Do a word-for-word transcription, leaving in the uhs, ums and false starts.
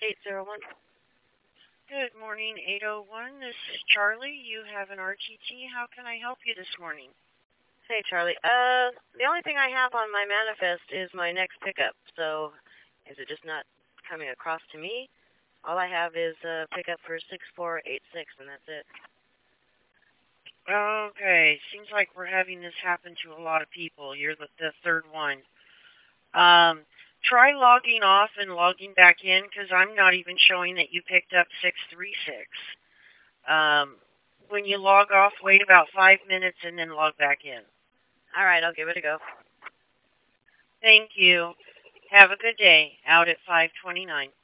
eight zero one. Good morning, eight oh one. This is Charlie. You have an R T T. How can I help you this morning? Hey, Charlie. Uh, the only thing I have on my manifest is my next pickup. So, is it just not coming across to me? All I have is a pickup for six four eight six, and that's it. Okay, seems like we're having this happen to a lot of people. You're the, the third one. Um, try logging off and logging back in because I'm not even showing that you picked up six three six. Um, when you log off, wait about five minutes and then log back in. All right, I'll give it a go. Thank you. Have a good day. Out at five twenty-nine.